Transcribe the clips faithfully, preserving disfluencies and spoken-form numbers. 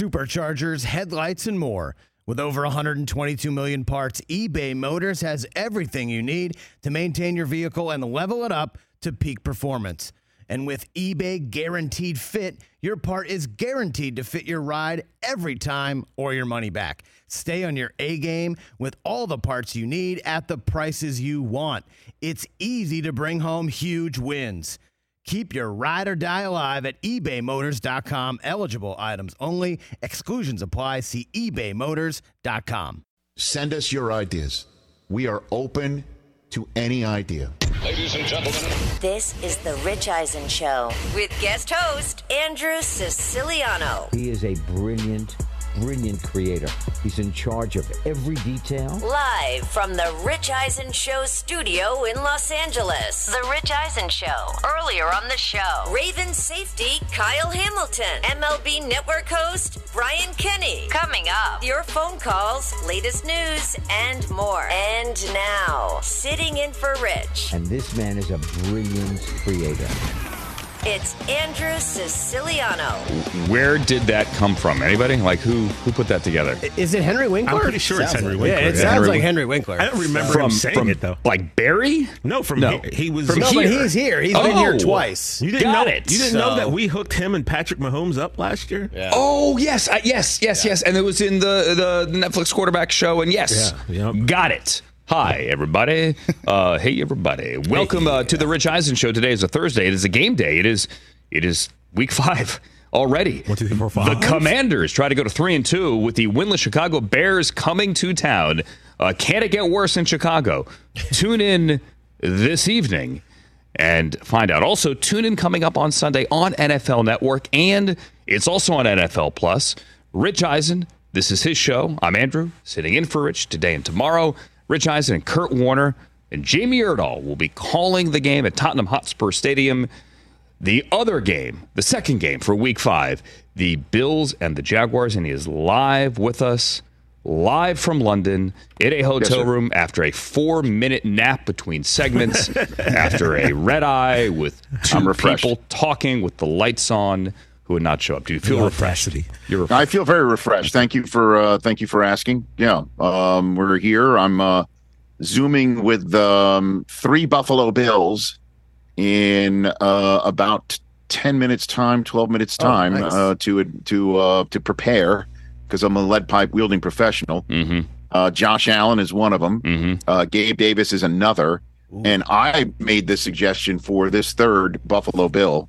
superchargers, headlights, and more. With over one hundred twenty-two million parts, eBay Motors has everything you need to maintain your vehicle and level it up to peak performance. And with eBay Guaranteed Fit, your part is guaranteed to fit your ride every time or your money back. Stay on your A-game with all the parts you need at the prices you want. It's easy to bring home huge wins. Keep your ride or die alive at ebay motors dot com. Eligible items only. Exclusions apply. See ebay motors dot com. Send us your ideas. We are open to any idea. Ladies and gentlemen, this is the Rich Eisen Show with guest host Andrew Siciliano. He is a brilliant, brilliant creator. He's in charge of every detail. Live from the Rich Eisen Show studio in Los Angeles. The Rich Eisen Show. Earlier on the show, Ravens safety Kyle Hamilton. M L B Network host Brian Kenny. Coming up, your phone calls, latest news, and more. And now, sitting in for Rich. And this man is a brilliant creator. It's Andrew Siciliano. Where did that come from? Anybody? Like, who who put that together? Is it Henry Winkler? I'm pretty sure sounds it's Henry like, Winkler. Yeah, it Yeah, sounds Henry like Win- Henry Winkler. I don't remember From, him saying from, it, though. Like Barry? No, from No. he, he was... From No, here. but he's here. He's been here Oh. twice. You didn't Got know it. You didn't So- know that we hooked him and Patrick Mahomes up last year? Yeah. Oh, yes. I, yes, yes, yes. And it was in the, the Netflix quarterback show. And yes, Yeah, yep. got it. Hi, everybody. Uh, hey, everybody. Welcome uh, to the Rich Eisen Show. Today is a Thursday. It is a game day. It is it is week five already. One, two, three, four, five. The Commanders try to go to three and two with the winless Chicago Bears coming to town. Uh, can it get worse in Chicago? Tune in this evening and find out. Also, tune in coming up on Sunday on N F L Network, and it's also on N F L Plus. Rich Eisen, this is his show. I'm Andrew, sitting in for Rich today and tomorrow. Rich Eisen and Kurt Warner and Jamie Erdahl will be calling the game at Tottenham Hotspur Stadium. The other game, the second game for week five, the Bills and the Jaguars, and he is live with us, live from London, in a hotel Yes, room after a four-minute nap between segments, after a red eye with two I'm refreshed. people talking with the lights on who would not show up. Do you feel The refreshed? audacity. You're refreshed. I feel very refreshed. Thank you for uh, thank you for asking. Yeah, um, we're here. I'm uh, zooming with um, three Buffalo Bills in uh, about ten minutes time, twelve minutes time nice. uh, to to uh, to prepare because I'm a lead pipe wielding professional. Mm-hmm. Uh, Josh Allen is one of them. Mm-hmm. Uh, Gabe Davis is another. And I made the suggestion for this third Buffalo Bill.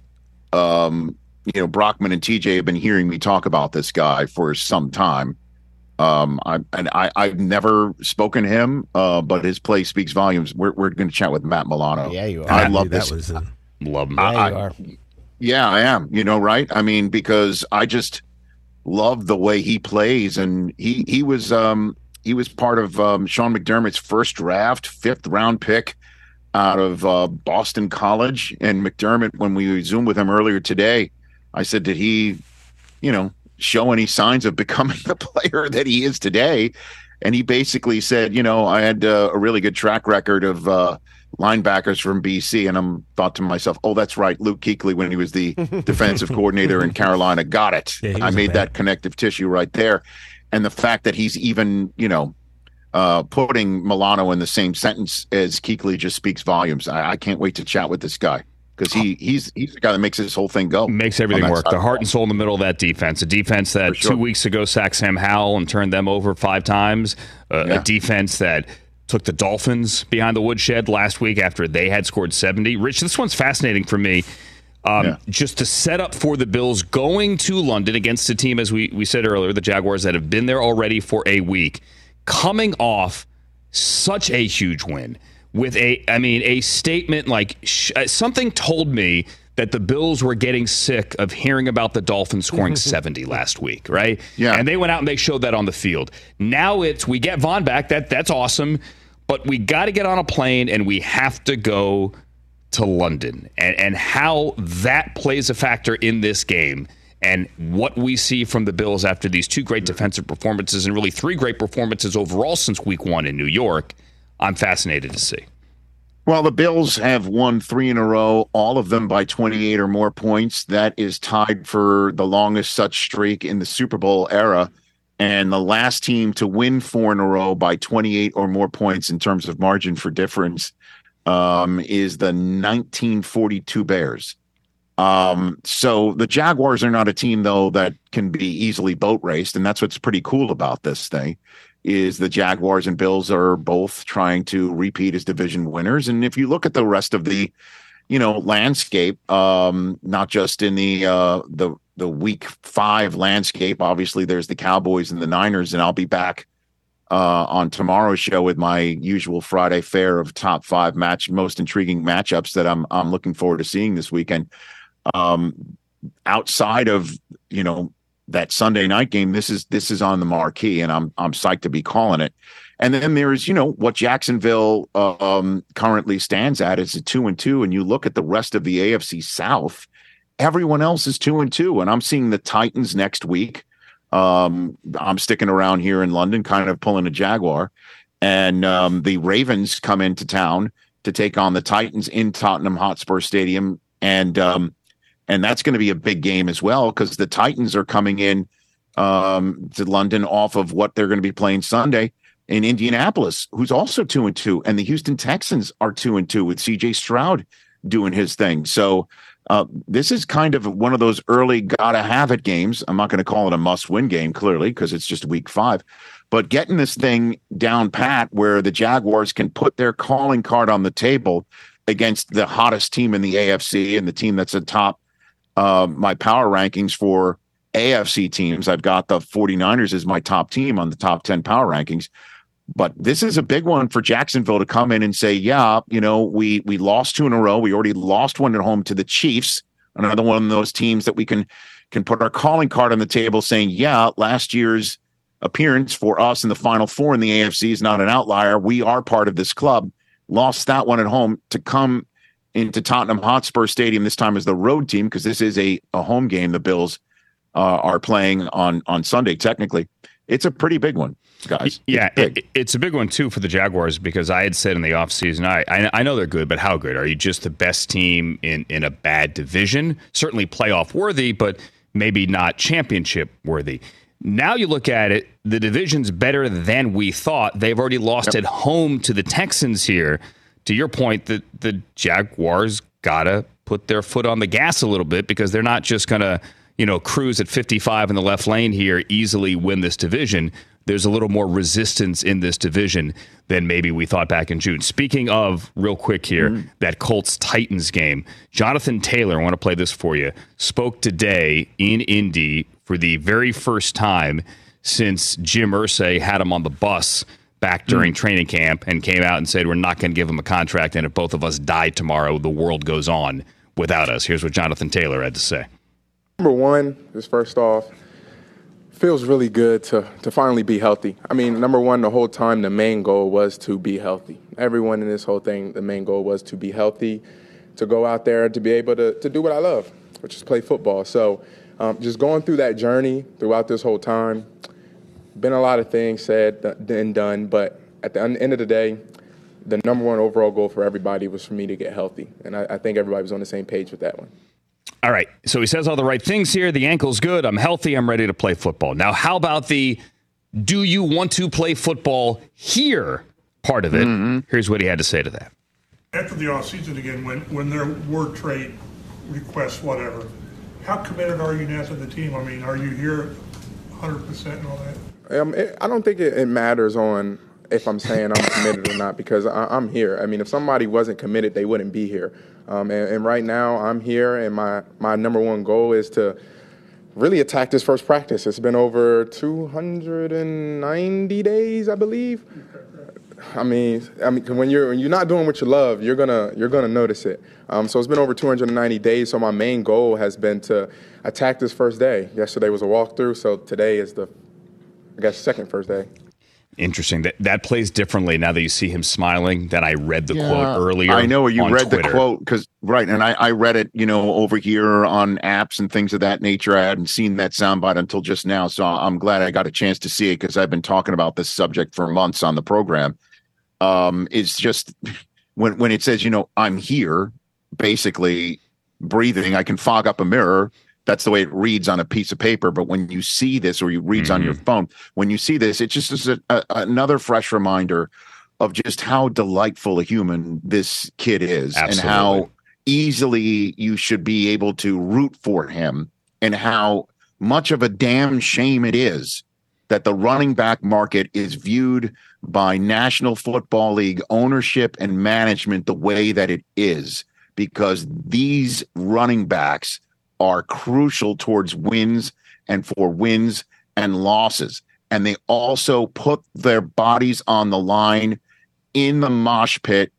Um, you know, Brockman and T J have been hearing me talk about this guy for some time. Um, I and I I've never spoken to him, uh, but his play speaks volumes. We're we're going to chat with Matt Milano. Yeah, you are. I Dude, love that this. was a, Love him. Yeah, I- you are. Yeah, I am. You know, right? I mean, because I just love the way he plays, and he he was um he was part of um, Sean McDermott's first draft, fifth round pick out of uh, Boston College. And McDermott, when we zoomed with him earlier today, I said, did he, you know, show any signs of becoming the player that he is today? And he basically said, you know, I had uh, a really good track record of uh, linebackers from B C. And I'm thought to myself, oh, that's right. Luke Kuechly, when he was the defensive coordinator in Carolina, got it. Yeah, he I was a made bad- that connective tissue right there. And the fact that he's even, you know, uh, putting Milano in the same sentence as Kuechly just speaks volumes. I, I can't wait to chat with this guy because he he's he's the guy that makes this whole thing go. Makes everything on that work. side The of heart ball. and soul in the middle of that defense. A defense that For sure. two weeks ago sacked Sam Howell and turned them over five times. Uh, Yeah. A defense that took the Dolphins behind the woodshed last week after they had scored seventy. Rich, this one's fascinating for me. Um, Yeah. Just to set up for the Bills going to London against a team, as we, we said earlier, the Jaguars that have been there already for a week, coming off such a huge win with a, I mean, a statement like sh- something told me that the Bills were getting sick of hearing about the Dolphins scoring seventy last week, right? Yeah. And they went out and they showed that on the field. Now it's, we get Von back. That That's awesome. But we got to get on a plane and we have to go to London. And, and how that plays a factor in this game and what we see from the Bills after these two great defensive performances and really three great performances overall since week one in New York, I'm fascinated to see. Well, the Bills have won three in a row, all of them by twenty-eight or more points. That is tied for the longest such streak in the Super Bowl era. And the last team to win four in a row by twenty-eight or more points in terms of margin for difference um, is the nineteen forty-two Bears. Um, so the Jaguars are not a team, though, that can be easily boat raced. And that's what's pretty cool about this thing. Is the Jaguars and Bills are both trying to repeat as division winners. And if you look at the rest of the, you know, landscape, um, not just in the uh, the the week five landscape, obviously there's the Cowboys and the Niners, and I'll be back uh, on tomorrow's show with my usual Friday fare of top five match, most intriguing matchups that I'm I'm looking forward to seeing this weekend. Um, outside of, you know, that Sunday night game, this is this is on the marquee, and I'm I'm psyched to be calling it. And then there's, you know, what Jacksonville uh, um, currently stands at is a two and two, and you look at the rest of the A F C South, everyone else is two and two, and I'm seeing the Titans next week. Um, I'm sticking around here in London, kind of pulling a Jaguar, and um, the Ravens come into town to take on the Titans in Tottenham Hotspur Stadium, and um, And that's going to be a big game as well, because the Titans are coming in um, to London off of what they're going to be playing Sunday in Indianapolis, who's also two and two. And the Houston Texans are two and two with C J Stroud doing his thing. So uh, this is kind of one of those early gotta have it games. I'm not going to call it a must win game, clearly, because it's just week five. But getting this thing down pat where the Jaguars can put their calling card on the table against the hottest team in the A F C and the team that's atop Uh, my power rankings for A F C teams. I've got the 49ers as my top team on the top ten power rankings. But this is a big one for Jacksonville to come in and say, yeah, you know, we we lost two in a row. We already lost one at home to the Chiefs, another one of those teams that we can can put our calling card on the table saying, yeah, last year's appearance for us in the Final Four in the A F C is not an outlier. We are part of this club. Lost that one at home to come into Tottenham Hotspur Stadium this time as the road team, because this is a, a home game the Bills uh, are playing on, on Sunday, technically. It's a pretty big one, guys. Yeah, it's, it, it's a big one, too, for the Jaguars, because I had said in the offseason, I, I I know they're good, but how good? Are you just the best team in, in a bad division? Certainly playoff worthy, but maybe not championship worthy. Now you look at it, the division's better than we thought. They've already lost Yep. at home to the Texans here. To your point, that the Jaguars got to put their foot on the gas a little bit, because they're not just going to, you know, cruise at fifty-five in the left lane here, easily win this division. There's a little more resistance in this division than maybe we thought back in June. Speaking of, real quick here, mm-hmm. that Colts-Titans game, Jonathan Taylor, I want to play this for you, spoke today in Indy for the very first time since Jim Irsay had him on the bus back during mm. training camp, and came out and said, we're not going to give him a contract, and if both of us die tomorrow, the world goes on without us. Here's what Jonathan Taylor had to say. Number one is, first off, feels really good to, to finally be healthy. I mean, number one, the whole time the main goal was to be healthy. Everyone in this whole thing, the main goal was to be healthy, to go out there, to be able to, to do what I love, which is play football. So um, just going through that journey throughout this whole time, been a lot of things said and done, but at the end of the day, the number one overall goal for everybody was for me to get healthy. And I, I think everybody was on the same page with that one. All right. So he says all the right things here. The ankle's good. I'm healthy. I'm ready to play football. Now, how about the do you want to play football here part of it? Mm-hmm. Here's what he had to say to that. After the offseason again, when, when there were trade requests, whatever, how committed are you now to the team? I mean, are you here one hundred percent and all that? Um, it, I don't think it, it matters on if I'm saying I'm committed or not, because I, I'm here. I mean, if somebody wasn't committed, they wouldn't be here. Um, and, and right now, I'm here, and my, my number one goal is to really attack this first practice. It's been over two hundred ninety days, I believe. I mean, I mean, when you're when you're not doing what you love, you're gonna you're gonna notice it. Um, so it's been over two hundred ninety days. So my main goal has been to attack this first day. Yesterday was a walkthrough, so today is the I guess second first day. Interesting. That that plays differently now that you see him smiling than I read the yeah. quote earlier. I know you read Twitter. the quote because right, and I, I read it, you know, over here on apps and things of that nature. I hadn't seen that soundbite until just now, so I'm glad I got a chance to see it because I've been talking about this subject for months on the program. Um, it's just when when it says, you know, I'm here, basically breathing, I can fog up a mirror. That's the way it reads on a piece of paper. But when you see this, or you reads mm-hmm. on your phone, when you see this, it just is a, a, another fresh reminder of just how delightful a human this kid is. Absolutely. And how easily you should be able to root for him, and how much of a damn shame it is that the running back market is viewed by National Football League ownership and management the way that it is, because these running backs are crucial towards wins and for wins and losses. And they also put their bodies on the line in the mosh pit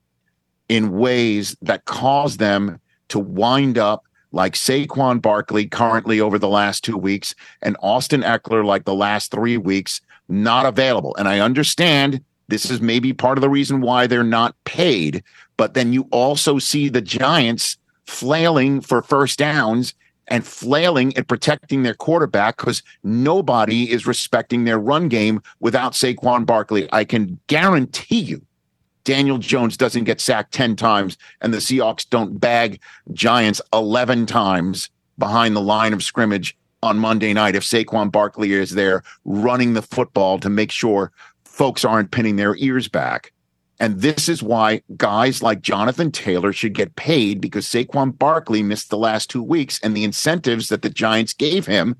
in ways that cause them to wind up like Saquon Barkley currently over the last two weeks and Austin Eckler like the last three weeks, not available. And I understand this is maybe part of the reason why they're not paid, but then you also see the Giants flailing for first downs and flailing at protecting their quarterback because nobody is respecting their run game without Saquon Barkley. I can guarantee you Daniel Jones doesn't get sacked ten times and the Seahawks don't bag Giants eleven times behind the line of scrimmage on Monday night if Saquon Barkley is there running the football to make sure folks aren't pinning their ears back. And this is why guys like Jonathan Taylor should get paid, because Saquon Barkley missed the last two weeks and the incentives that the Giants gave him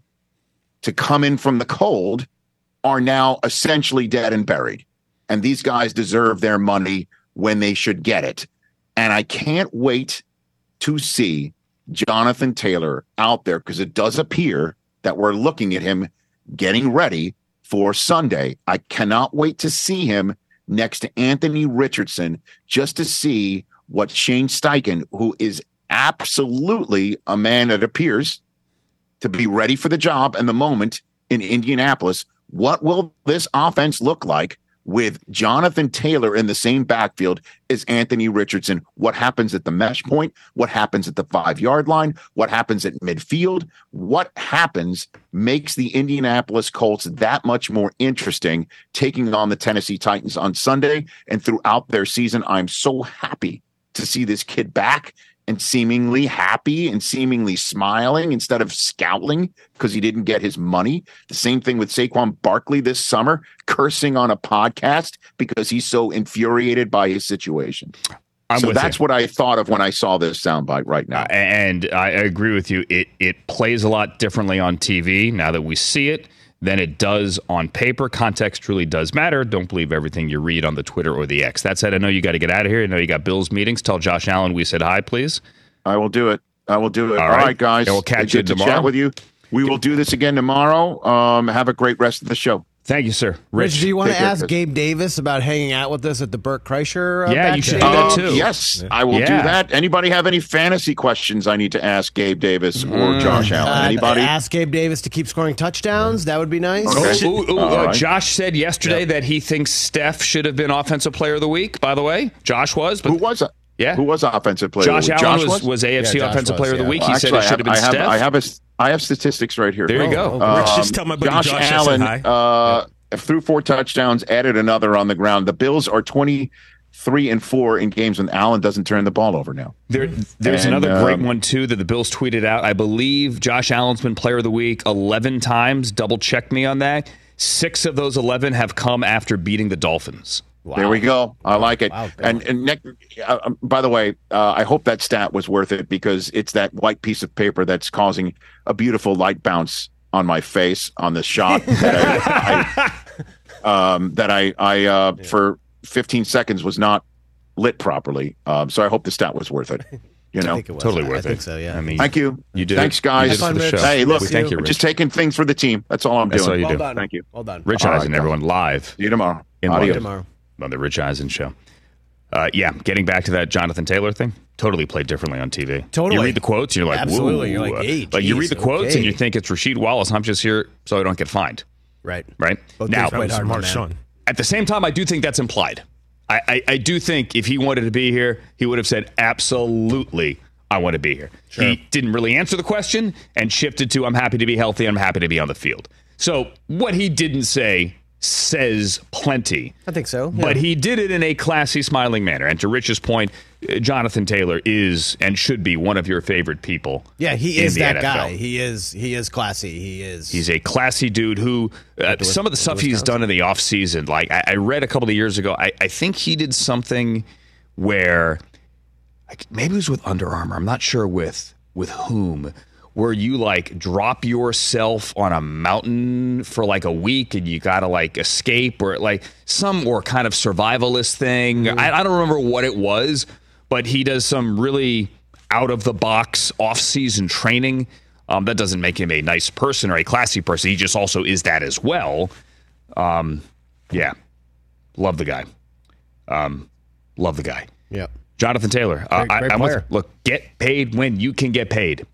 to come in from the cold are now essentially dead and buried. And these guys deserve their money when they should get it. And I can't wait to see Jonathan Taylor out there, because it does appear that we're looking at him getting ready for Sunday. I cannot wait to see him next to Anthony Richardson, just to see what Shane Steichen, who is absolutely a man that appears to be ready for the job and the moment in Indianapolis, what will this offense look like with Jonathan Taylor in the same backfield as Anthony Richardson? What happens at the mesh point? What happens at the five-yard line? What happens at midfield? What happens makes the Indianapolis Colts that much more interesting taking on the Tennessee Titans on Sunday and throughout their season. I'm so happy to see this kid back and seemingly happy and seemingly smiling instead of scowling because he didn't get his money. The same thing with Saquon Barkley this summer, cursing on a podcast because he's so infuriated by his situation. I'm so that's you. What I thought of when I saw this soundbite right now. Uh, and I agree with you. It it plays a lot differently on T V now that we see it than it does on paper. Context truly does matter. Don't believe everything you read on the Twitter or the X. That said, I know you got to get out of here. I know you got Bills meetings. Tell Josh Allen we said hi, please. I will do it. I will do it. All, All right. right, guys. And we'll catch you tomorrow. To chat with you. We will do this again tomorrow. Um, have a great rest of the show. Thank you, sir. Rich, Rich do you want to ask care, Gabe Davis about hanging out with us at the Burt Kreischer? Uh, yeah, you should do that too. Uh, yes, I will yeah. do that. Anybody have any fantasy questions I need to ask Gabe Davis or mm. Josh Allen? Anybody? Uh, ask Gabe Davis to keep scoring touchdowns. That would be nice. Okay. Ooh, ooh, uh, right. Josh said yesterday yep. that he thinks Steph should have been Offensive Player of the Week, by the way. Josh was. But Who was it? Yeah. Who was Offensive Player Josh of the Week? Allen Josh was, was? was A F C yeah, Offensive was, Player yeah. of the Week. Well, he actually, said it should have been I have, Steph. I have, a, I have statistics right here. There you go. Oh, oh, Rich, um, just tell my buddy Josh, Josh Allen hi. uh, yeah. threw four touchdowns, added another on the ground. The Bills are twenty-three and four in games when Allen doesn't turn the ball over now. There, there's and, another great um, one, too, that the Bills tweeted out. I believe Josh Allen's been Player of the Week eleven times. Double check me on that. Six of those eleven have come after beating the Dolphins. Wow. There we go. I like it. Wow, and and Nick, uh, by the way, uh, I hope that stat was worth it, because it's that white piece of paper that's causing a beautiful light bounce on my face on the shot that I, I, um, that I, I uh, yeah. for fifteen seconds was not lit properly. Um, so I hope the stat was worth it. You know, I think it was. totally I, worth I it. think so. Yeah. I mean, thank you. You did. Thanks, it. guys. You did it for the show. Hey, look, we thank you, I'm Rich. just taking things for the team. That's all I'm That's doing. all you Well do. done. Thank you. Well done. Rich All Eisen, right, everyone, live See you tomorrow. in Adios. London Tomorrow. on the Rich Eisen Show. Uh, yeah, getting back to that Jonathan Taylor thing, totally played differently on T V. Totally. You read the quotes, and you're like, Absolutely. whoa. You're like, hey, like you read geez, the quotes, okay. and you think it's Rasheed Wallace. I'm just here so I don't get fined. Right. Right? Both now, teams played hard, my man. Marshawn. at the same time, I do think that's implied. I, I, I do think if he wanted to be here, he would have said, absolutely, I want to be here. Sure. He didn't really answer the question and shifted to, I'm happy to be healthy, I'm happy to be on the field. So what he didn't say says plenty. I think so. But yeah. he did it in a classy, smiling manner. And to Rich's point, uh, Jonathan Taylor is and should be one of your favorite people. Yeah, he in is the that N F L. guy. He is he is classy. He is. He's a classy dude who, uh, to some of the stuff Wisconsin. he's done in the offseason, like I, I read a couple of years ago, I, I think he did something where, like, maybe it was with Under Armour, I'm not sure with with whom, where you like drop yourself on a mountain for like a week and you gotta like escape or like some or kind of survivalist thing. Mm-hmm. I, I don't remember what it was, but he does some really out of the box off season training. Um, that doesn't make him a nice person or a classy person. He just also is that as well. Um, yeah, love the guy. Um, love the guy. Yep. Jonathan Taylor. Uh, Great- great I, I'm with player. you. Look, get paid when you can get paid.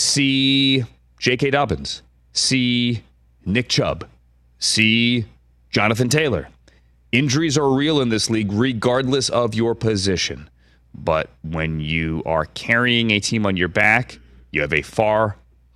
See J K. Dobbins. See Nick Chubb. See Jonathan Taylor. Injuries are real in this league, regardless of your position. But when you are carrying a team on your back, you have a far,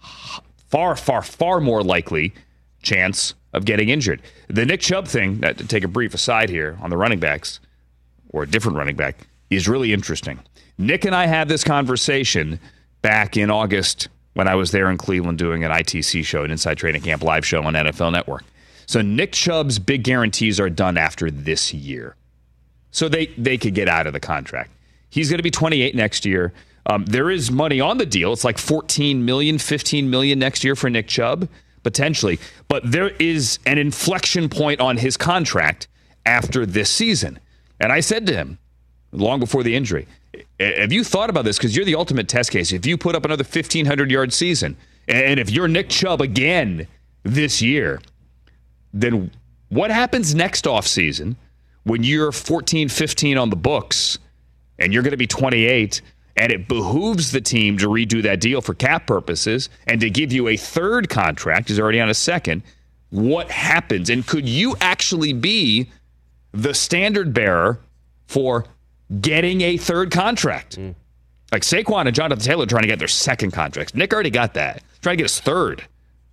far, far, far more likely chance of getting injured. The Nick Chubb thing, uh, to take a brief aside here on the running backs, or a different running back, is really interesting. Nick and I had this conversation back in August when I was there in Cleveland doing an I T C show, an Inside Training Camp live show on N F L Network. So Nick Chubb's big guarantees are done after this year. So they, they could get out of the contract. He's going to be twenty-eight next year. Um, there is money on the deal. It's like fourteen million dollars, fifteen million dollars next year for Nick Chubb, potentially. But there is an inflection point on his contract after this season. And I said to him, long before the injury, have you thought about this? Because you're the ultimate test case. If you put up another fifteen hundred yard season, and if you're Nick Chubb again this year, then what happens next offseason when you're fourteen, fifteen on the books and you're going to be twenty-eight, and it behooves the team to redo that deal for cap purposes and to give you a third contract, he's already on a second, what happens? And could you actually be the standard bearer for getting a third contract? Mm. Like Saquon and Jonathan Taylor trying to get their second contracts. Nick already got that. Trying to get his third.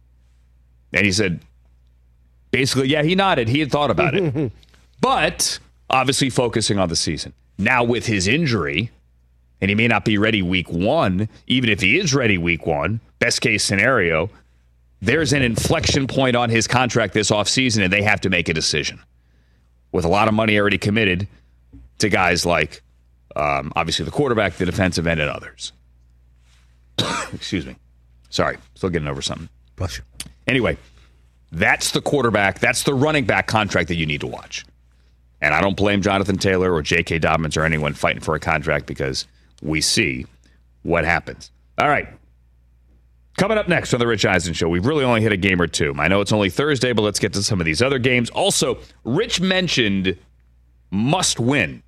And he said, basically, yeah, he nodded. He had thought about it. But obviously focusing on the season. Now with his injury, and he may not be ready week one, even if he is ready week one, best case scenario, there's an inflection point on his contract this offseason, and they have to make a decision. With a lot of money already committed to guys like, um, obviously, the quarterback, the defensive end, and others. Excuse me. Sorry. Still getting over something. Bless you. Anyway, that's the quarterback. That's the running back contract that you need to watch. And I don't blame Jonathan Taylor or J K. Dobbins or anyone fighting for a contract because we see what happens. All right. Coming up next on the Rich Eisen Show, we've really only hit a game or two. I know it's only Thursday, but let's get to some of these other games. Also, Rich mentioned must win.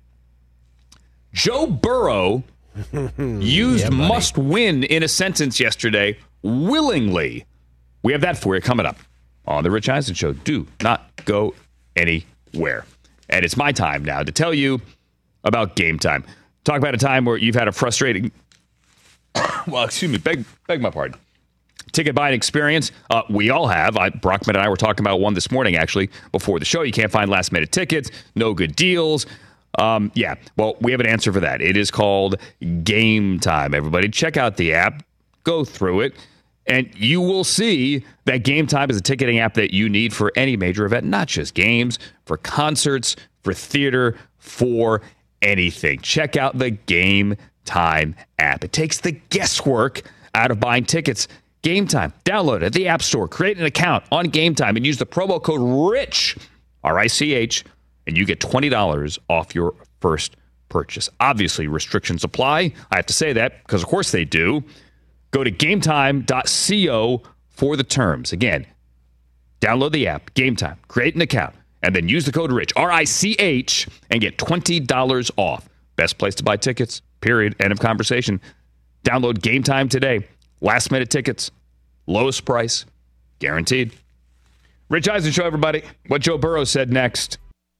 Joe Burrow used Yeah, must win in a sentence yesterday willingly. We have that for you coming up on the Rich Eisen Show. Do not go anywhere. And it's my time now to tell you about Game Time. Talk about a time where you've had a frustrating, well, excuse me, beg, beg my pardon, ticket buying experience. Uh, we all have. I, Brockman and I were talking about one this morning, actually, before the show. You can't find last-minute tickets, no good deals. Um, yeah, well, we have an answer for that. It is called Game Time, everybody. Check out the app. Go through it. And you will see that Game Time is a ticketing app that you need for any major event, not just games, for concerts, for theater, for anything. Check out the Game Time app. It takes the guesswork out of buying tickets. Game Time. Download it at the App Store. Create an account on Game Time and use the promo code RICH, R I C H, and you get twenty dollars off your first purchase. Obviously, restrictions apply. I have to say that because, of course, they do. Go to gametime dot co for the terms. Again, download the app, Game Time, create an account, and then use the code RICH, R I C H, and get twenty dollars off. Best place to buy tickets, period. End of conversation. Download Game Time today. Last minute tickets, lowest price, guaranteed. Rich Eisen Show, everybody. What Joe Burrow said next.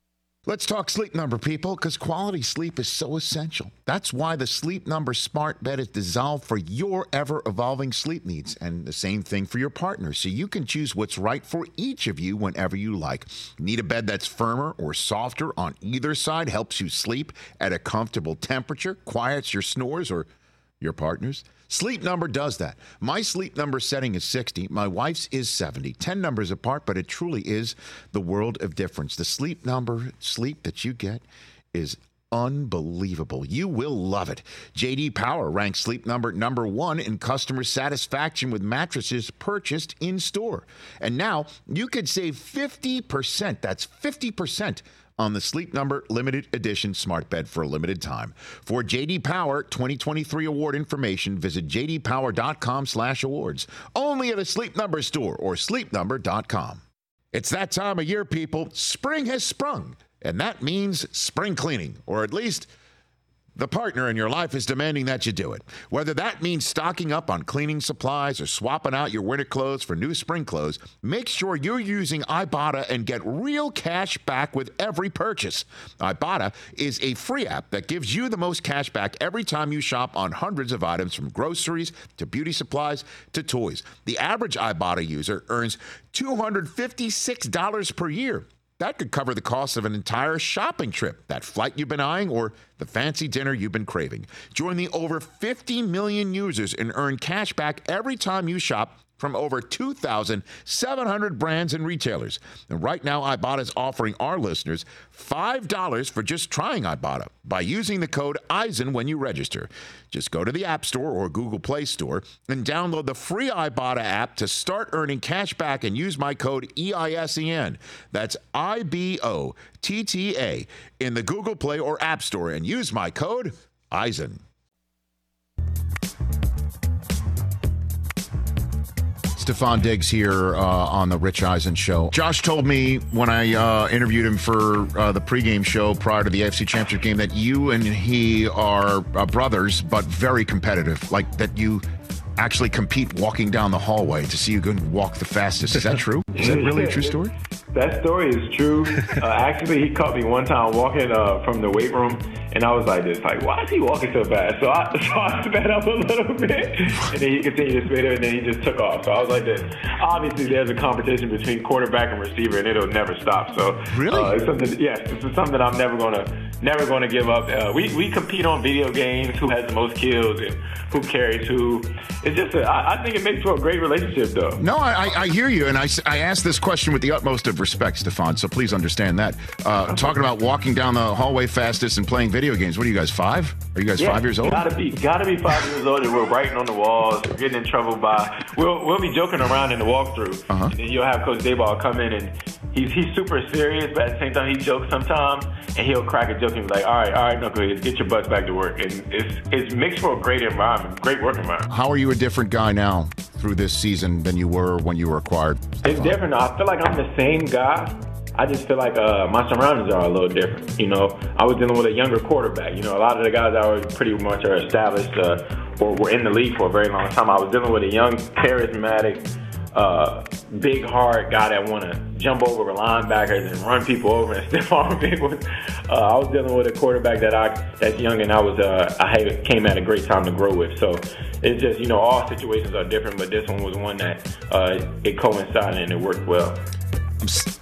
Let's talk Sleep Number, people, because quality sleep is so essential. That's why the Sleep Number smart bed is designed for your ever-evolving sleep needs, and the same thing for your partner, so you can choose what's right for each of you whenever you like. Need a bed that's firmer or softer on either side, helps you sleep at a comfortable temperature, quiets your snores or your partner's? Sleep Number does that. My Sleep Number setting is sixty. My wife's is seventy. ten numbers apart, but it truly is the world of difference. The Sleep Number sleep that you get is unbelievable. You will love it. J D Power ranks Sleep Number number one in customer satisfaction with mattresses purchased in store. And now you could save fifty percent. That's fifty percent on the Sleep Number limited edition smart bed for a limited time. For J D Power twenty twenty-three award information, visit j d power dot com slash awards. Only at a Sleep Number store or sleep number dot com. It's that time of year, people. Spring has sprung, and that means spring cleaning, or at least the partner in your life is demanding that you do it. Whether that means stocking up on cleaning supplies or swapping out your winter clothes for new spring clothes, make sure you're using Ibotta and get real cash back with every purchase. Ibotta is a free app that gives you the most cash back every time you shop on hundreds of items, from groceries to beauty supplies to toys. The average Ibotta user earns two hundred fifty-six dollars per year. That could cover the cost of an entire shopping trip, that flight you've been eyeing, or the fancy dinner you've been craving. Join the over fifty million users and earn cash back every time you shop from over two thousand seven hundred brands and retailers. And right now, Ibotta is offering our listeners five dollars for just trying Ibotta by using the code Eisen when you register. Just go to the App Store or Google Play Store and download the free Ibotta app to start earning cash back and use my code E I S E N. That's I B O T T A in the Google Play or App Store, and use my code Eisen. Stefon Diggs here uh, on the Rich Eisen Show. Josh told me when I uh, interviewed him for uh, the pregame show prior to the A F C Championship game that you and he are uh, brothers, but very competitive. Like that you actually compete walking down the hallway to see who can walk the fastest. Is that true? Is that really a true story? That story is true. Uh, actually, he caught me one time walking uh, from the weight room, and I was like this, like, why is he walking so fast? So I, so I sped up a little bit, and then he continued to speed up, and then he just took off. So I was like this. Obviously, there's a competition between quarterback and receiver, and it'll never stop. So really, uh, it's something. Yes, this is something I'm never gonna, never gonna give up. Uh, we we compete on video games, who has the most kills and who carries who. It's just, a, I, I think it makes for a great relationship, though. No, I, I hear you, and I, I asked this question with the utmost of respect, Stefon, so please understand that. Uh, talking about walking down the hallway fastest and playing video games. What are you guys, five? Are you guys yeah, five years old? Gotta be, gotta be five years old, and we're writing on the walls, we're getting in trouble by, we'll, we'll be joking around in the walkthrough, uh-huh. and then you'll have Coach Dayball come in, and he's he's super serious, but at the same time, he jokes sometimes, and he'll crack a joke and be like, all right, all right, Knuckleheads, get your butts back to work. And it's, it's makes for a great environment, great work environment. How are you a different guy now through this season than you were when you were acquired? It's different. I feel like I'm the same guy. I just feel like uh, my surroundings are a little different. You know, I was dealing with a younger quarterback. You know, a lot of the guys that were pretty much are established uh, or were in the league for a very long time. I was dealing with a young, charismatic, uh, big, hard guy that want to jump over linebackers and run people over and stiff arm people. Uh, I was dealing with a quarterback that I that's young, and I was uh, I had, came at a great time to grow with. So it's just, you know, all situations are different, but this one was one that uh, it coincided and it worked well. I'm st-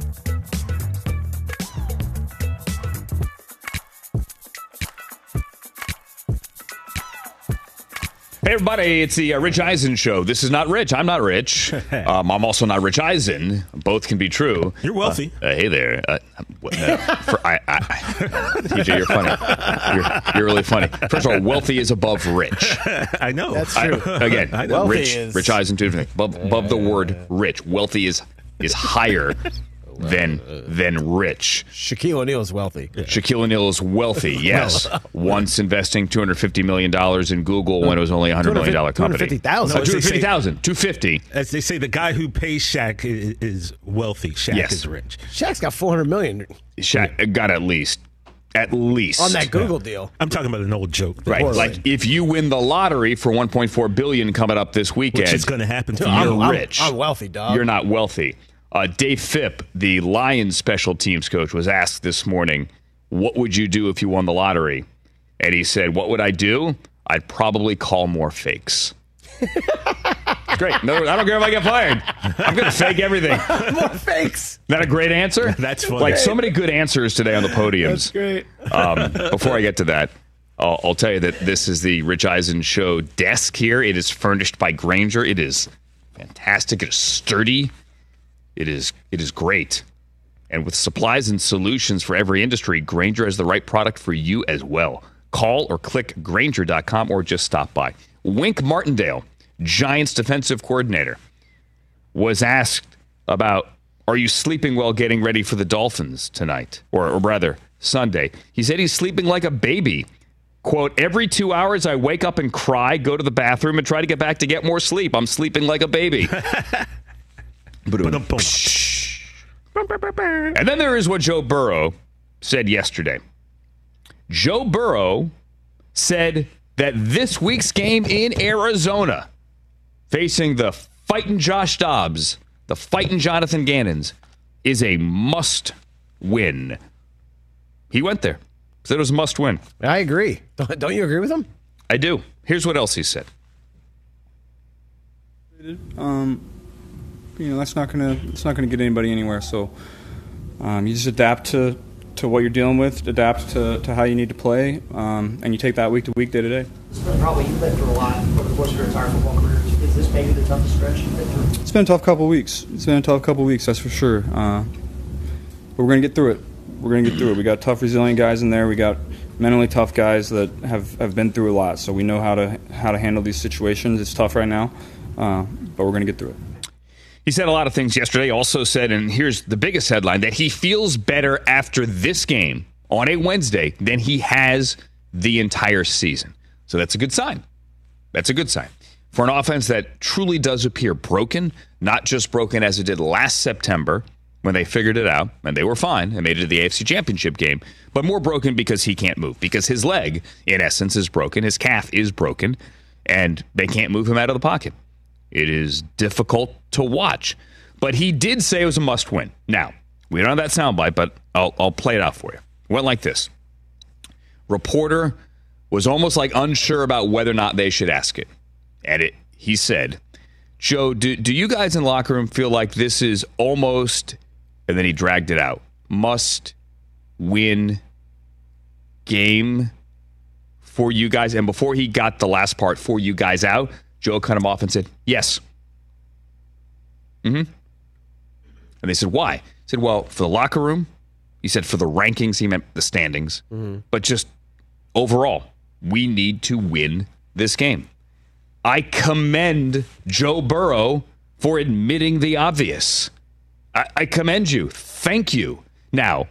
Hey, everybody, it's the uh, Rich Eisen Show. This is not Rich. I'm not Rich. Um, I'm also not Rich Eisen. Both can be true. You're wealthy. Uh, uh, hey there. Uh, uh, for, I, I, T J, you're funny. You're, you're really funny. First of all, wealthy is above rich. I know. That's true. I, again, I know. Rich, is... Rich Eisen, two different things. Above, above the word rich. Wealthy is is higher than than rich. Shaquille O'Neal is wealthy. Yeah. Shaquille O'Neal is wealthy, yes. Once investing two hundred fifty million dollars in Google when it was only a one hundred million dollars company. two hundred fifty thousand dollars. two hundred fifty thousand dollars. two hundred fifty thousand dollars. As they say, the guy who pays Shaq is, is wealthy. Shaq yes. is rich. Shaq's got four hundred million dollars. Shaq got at least. At least. On that Google deal. I'm talking about an old joke. Right. Poorly. Like if you win the lottery for one point four billion dollars coming up this weekend. Which is going to happen to you. You're I'm, rich. I'm, I'm wealthy, dog. You're not wealthy. Uh, Dave Phipp, the Lions special teams coach, was asked this morning, what would you do if you won the lottery? And he said, what would I do? I'd probably call more fakes. Great. No, I don't care if I get fired. I'm going to fake everything. More fakes. Is that a great answer? That's funny. Like so many good answers today on the podiums. That's great. Um, before I get to that, I'll, I'll tell you that this is the Rich Eisen Show desk here. It is furnished by Grainger. It is fantastic. It is sturdy. It is it is great. And with supplies and solutions for every industry, Grainger has the right product for you as well. Call or click Grainger dot com or just stop by. Wink Martindale, Giants defensive coordinator, was asked about, are you sleeping well getting ready for the Dolphins tonight? Or, or rather, Sunday. He said he's sleeping like a baby. Quote, every two hours I wake up and cry, go to the bathroom, and try to get back to get more sleep. I'm sleeping like a baby. And then there is what Joe Burrow said yesterday. Joe Burrow said that this week's game in Arizona, facing the fighting Josh Dobbs, the fighting Jonathan Gannons, is a must-win. He went there. Said it was a must-win. I agree. Don't, don't you agree with him? I do. Here's what else he said. Um, you know, that's not gonna it's not gonna get anybody anywhere. So um, you just adapt to, to what you're dealing with, adapt to, to how you need to play, um, and you take that week to week, day to day. It's been probably you've been through a lot over the course of your entire football career. Is this maybe the toughest stretch you've been through? It's been a tough couple weeks. It's been a tough couple weeks, that's for sure. Uh, but we're gonna get through it. We're gonna get through it. We got tough, resilient guys in there. We got mentally tough guys that have, have been through a lot, so we know how to how to handle these situations. It's tough right now, uh, but we're gonna get through it. He said a lot of things yesterday. Also said, and here's the biggest headline, that he feels better after this game on a Wednesday than he has the entire season. So that's a good sign. That's a good sign. For an offense that truly does appear broken, not just broken as it did last September when they figured it out, and they were fine and made it to the A F C Championship game, but more broken because he can't move, because his leg, in essence, is broken. His calf is broken, and they can't move him out of the pocket. It is difficult to watch. But he did say it was a must-win. Now, we don't have that soundbite, but I'll, I'll play it out for you. It went like this. Reporter was almost like unsure about whether or not they should ask it. And it, he said, Joe, do, do you guys in the locker room feel like this is almost, and then he dragged it out, must-win game for you guys? And before he got the last part, for you guys out, Joe cut him off and said, yes. Mm-hmm. And they said, why? He said, well, for the locker room. He said, for the rankings, he meant the standings. Mm-hmm. But just overall, we need to win this game. I commend Joe Burrow for admitting the obvious. I, I commend you. Thank you. Now,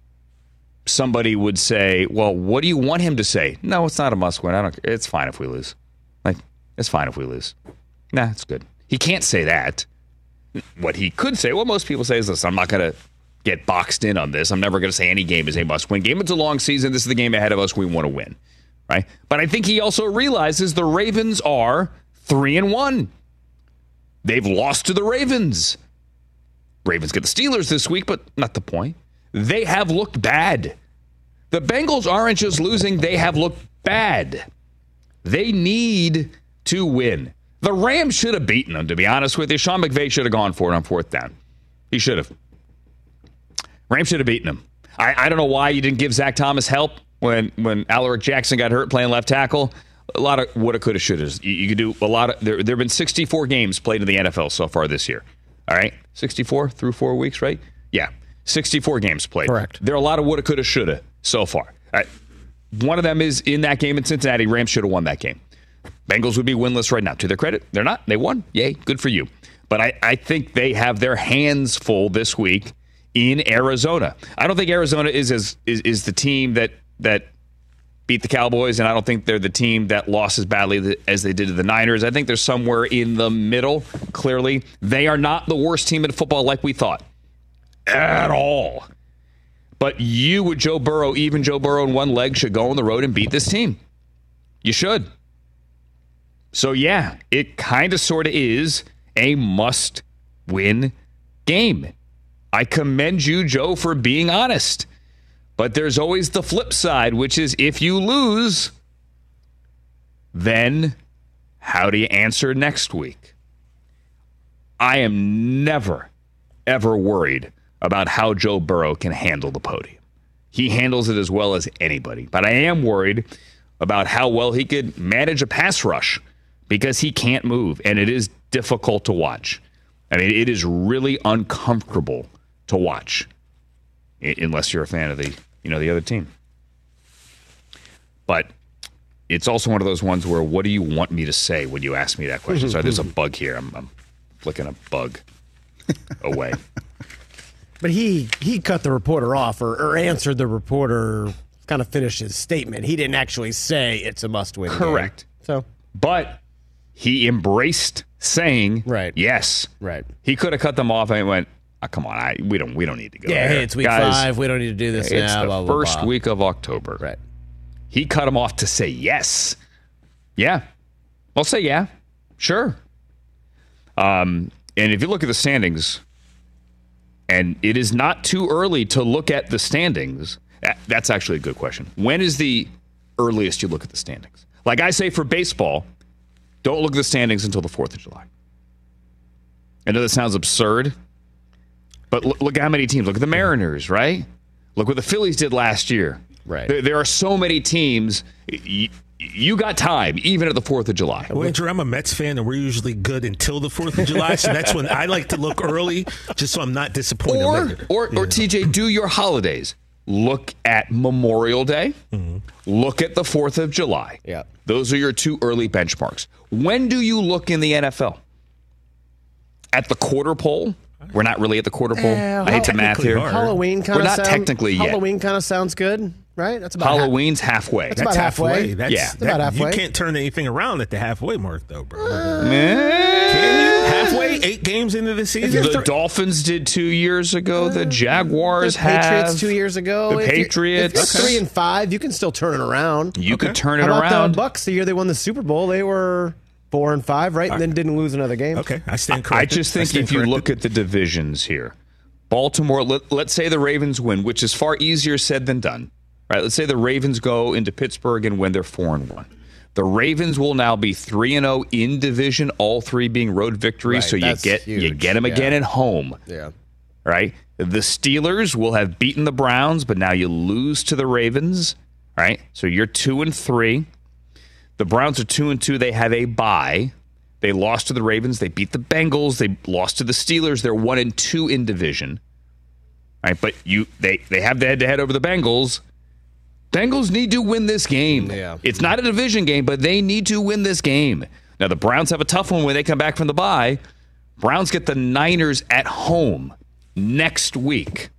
somebody would say, well, what do you want him to say? No, it's not a must win. I don't. It's fine if we lose. Like, it's fine if we lose. Nah, it's good. He can't say that. What he could say, what most people say is this, I'm not going to get boxed in on this. I'm never going to say any game is a must-win game. It's a long season. This is the game ahead of us. We want to win, right? But I think he also realizes the Ravens are three and one. They've lost to the Ravens. Ravens get the Steelers this week, but not the point. They have looked bad. The Bengals aren't just losing. They have looked bad. They need to win. The Rams should have beaten them, to be honest with you. Sean McVay should have gone for it on fourth down. He should have. Rams should have beaten them. I, I don't know why you didn't give Zach Thomas help when, when Alaric Jackson got hurt playing left tackle. A lot of woulda, coulda, shoulda. You, you could do a lot of. There, there have been sixty-four games played in the N F L so far this year. All right? sixty-four through four weeks, right? Yeah. sixty-four games played. Correct. There are a lot of woulda, coulda, shoulda so far. All right. One of them is in that game in Cincinnati. Rams should have won that game. Bengals would be winless right now. To their credit, they're not. They won. Yay, good for you. But I, I think they have their hands full this week in Arizona. I don't think Arizona is as is, is the team that that beat the Cowboys, and I don't think they're the team that lost as badly as they did to the Niners. I think they're somewhere in the middle, clearly. They are not the worst team in football like we thought. At all. But you with Joe Burrow, even Joe Burrow in one leg, should go on the road and beat this team. You should. So, yeah, it kind of sort of is a must-win game. I commend you, Joe, for being honest. But there's always the flip side, which is if you lose, then how do you answer next week? I am never, ever worried about how Joe Burrow can handle the podium. He handles it as well as anybody. But I am worried about how well he could manage a pass rush because he can't move, and it is difficult to watch. I mean, it is really uncomfortable to watch, unless you're a fan of the, you know, the other team. But it's also one of those ones where, what do you want me to say when you ask me that question? Sorry, there's a bug here. I'm, I'm flicking a bug away. But he he cut the reporter off, or, or answered the reporter, kind of finished his statement. He didn't actually say it's a must-win game. Correct. So, but he embraced saying, right. yes. Right. He could have cut them off and went, oh, come on, I we don't we don't need to go Yeah, there. hey, it's week Guys, five. We don't need to do this it's now. the blah, blah, first blah. week of October. Right. He cut him off to say yes. Yeah. I'll say yeah. Sure. Um, and if you look at the standings, and it is not too early to look at the standings. That's actually a good question. When is the earliest you look at the standings? Like I say for baseball, don't look at the standings until the fourth of July. I know that sounds absurd, but look, look at how many teams. Look at the Mariners, right? Look what the Phillies did last year. Right. There, there are so many teams. You, you got time, even at the fourth of July. Well, Andrew, I'm a Mets fan, and we're usually good until the fourth of July, so that's when I like to look early, just so I'm not disappointed Or, later. or, Yeah. or T J, do your holidays. Look at Memorial Day. Mm-hmm. Look at the fourth of July. Yeah. Those are your two early benchmarks. When do you look in the N F L? At the quarter pole? We're not really at the quarter pole. Eh, I hate to math here. Halloween kind We're of not technically yet. Halloween kind of sounds good, right? That's about Halloween's halfway. That's about halfway. That's, Yeah. That's about that- halfway. You can't turn anything around at the halfway mark, though, bro. Eh. Can you? Halfway, eight games into the season? The Dolphins did two years ago. The Jaguars the Patriots have. two years ago. The If you're- Patriots. If you're three and five, you can still turn it around. You could turn it How about around. the Bucks? The year they won the Super Bowl, they were four and five, right, and then didn't lose another game. Okay, I stand I corrected. just think stand if you corrected. look at the divisions here, Baltimore, let, let's say the Ravens win, which is far easier said than done. Right? Let's say the Ravens go into Pittsburgh and win, they're four and one. The Ravens will now be three and zero in division, all three being road victories. Right, so you that's get you huge, get them again yeah. at home. Yeah. Right? The Steelers will have beaten the Browns, but now you lose to the Ravens. Right? So you're two and three. The Browns are two and two. They have a bye. They lost to the Ravens. They beat the Bengals. They lost to the Steelers. They're one and two in division. Right? But you they they have the head to head over the Bengals. Bengals need to win this game. Yeah. It's not a division game, but they need to win this game. Now, the Browns have a tough one when they come back from the bye. Browns get the Niners at home next week.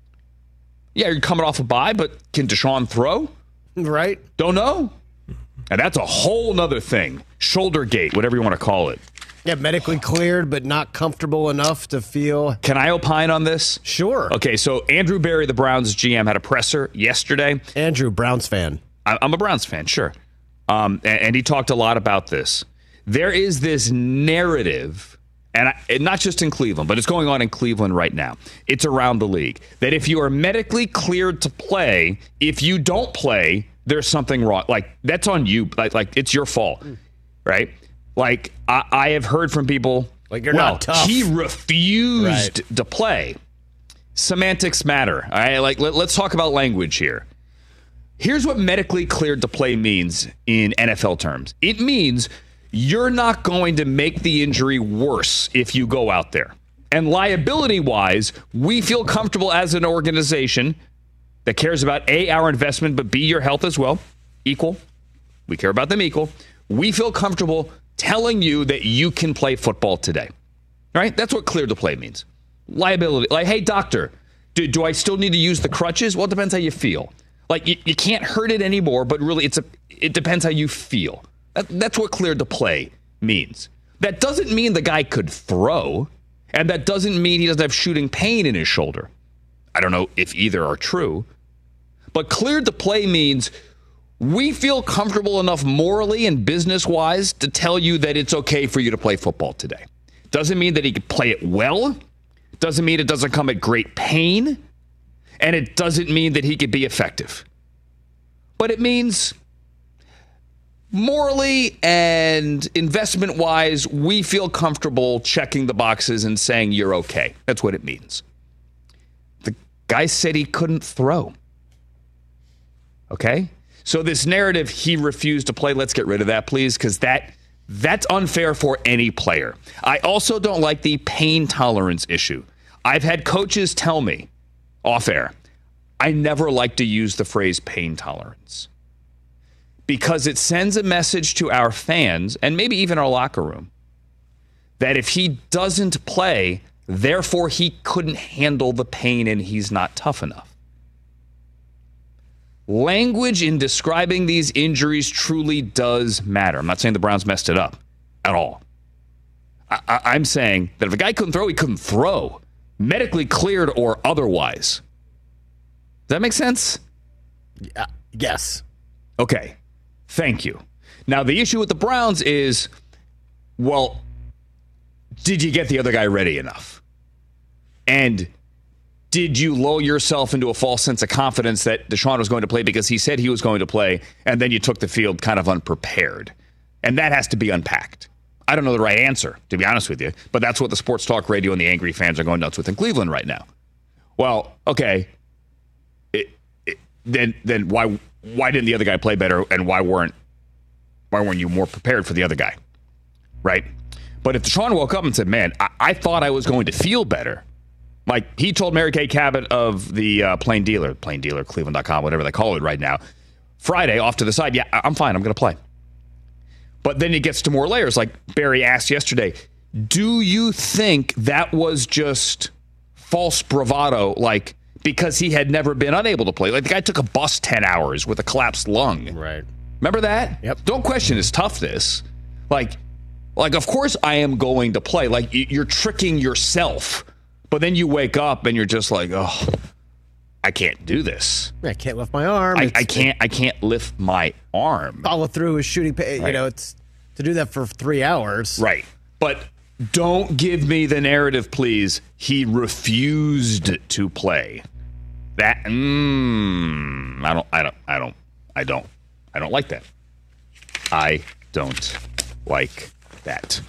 Yeah, you're coming off a bye, but can Deshaun throw? Right. Don't know. And that's a whole nother thing. Shoulder gate, whatever you want to call it. Yeah, medically cleared, but not comfortable enough to feel. Can I opine on this? Sure. Okay, so Andrew Berry, the Browns G M, had a presser yesterday. Andrew, Browns fan. I- I'm a Browns fan, sure. Um, and, and he talked a lot about this. There is this narrative, and, I, and not just in Cleveland, but it's going on in Cleveland right now. It's around the league, that if you are medically cleared to play, if you don't play, there's something wrong. Like, that's on you. Like, like it's your fault, right? Like, I, I have heard from people, Like, you're well, not tough. he refused Right. to play. Semantics matter. All right, like let, let's talk about language here. Here's what medically cleared to play means in N F L terms. It means you're not going to make the injury worse if you go out there. And liability-wise, we feel comfortable as an organization that cares about A, our investment, but B, your health as well. Equal. We care about them equal. We feel comfortable telling you that you can play football today. All right? That's what cleared to play means. Liability. Like, hey, doctor, do, do I still need to use the crutches? Well, it depends how you feel. Like, you, you can't hurt it anymore, but really, it's a. it depends how you feel. That, that's what cleared to play means. That doesn't mean the guy could throw, and that doesn't mean he doesn't have shooting pain in his shoulder. I don't know if either are true. But cleared to play means we feel comfortable enough morally and business-wise to tell you that it's okay for you to play football today. Doesn't mean that he could play it well. doesn't mean it doesn't come at great pain, and it doesn't mean that he could be effective. But it means morally and investment-wise, we feel comfortable checking the boxes and saying you're okay. That's what it means. The guy said he couldn't throw. Okay? So this narrative, he refused to play, let's get rid of that, please, because that that's unfair for any player. I also don't like the pain tolerance issue. I've had coaches tell me off air, I never like to use the phrase pain tolerance because it sends a message to our fans and maybe even our locker room that if he doesn't play, therefore he couldn't handle the pain and he's not tough enough. Language in describing these injuries truly does matter. I'm not saying the Browns messed it up at all. I- I- I'm saying that if a guy couldn't throw, he couldn't throw, medically cleared or otherwise. Does that make sense? Uh, yes. Okay. Thank you. Now, the issue with the Browns is, well, did you get the other guy ready enough? And did you lull yourself into a false sense of confidence that Deshaun was going to play because he said he was going to play, and then you took the field kind of unprepared? And that has to be unpacked. I don't know the right answer, to be honest with you, but that's what the sports talk radio and the angry fans are going nuts with in Cleveland right now. Well, okay, it, it, then then why why didn't the other guy play better, and why weren't why weren't you more prepared for the other guy, right? But if Deshaun woke up and said, "Man, I, I thought I was going to feel better," like he told Mary Kay Cabot of the uh, Plain Dealer, Plain Dealer, Cleveland dot com, whatever they call it right now, Friday off to the side, yeah, I'm fine, I'm going to play. But then it gets to more layers. Like Barry asked yesterday, do you think that was just false bravado, like because he had never been unable to play? Like the guy took a bus ten hours with a collapsed lung. Right. Remember that? Yep. Don't question his toughness. Like, like of course I am going to play. Like you're tricking yourself. But then you wake up and you're just like, oh, I can't do this. I can't lift my arm. I, I can't. I can't lift my arm. Follow through his shooting. Pa- Right. You know, it's to do that for three hours. Right. But don't give me the narrative, please. He refused to play. That. Mm, I don't. I don't. I don't. I don't. I don't like that. I don't like that.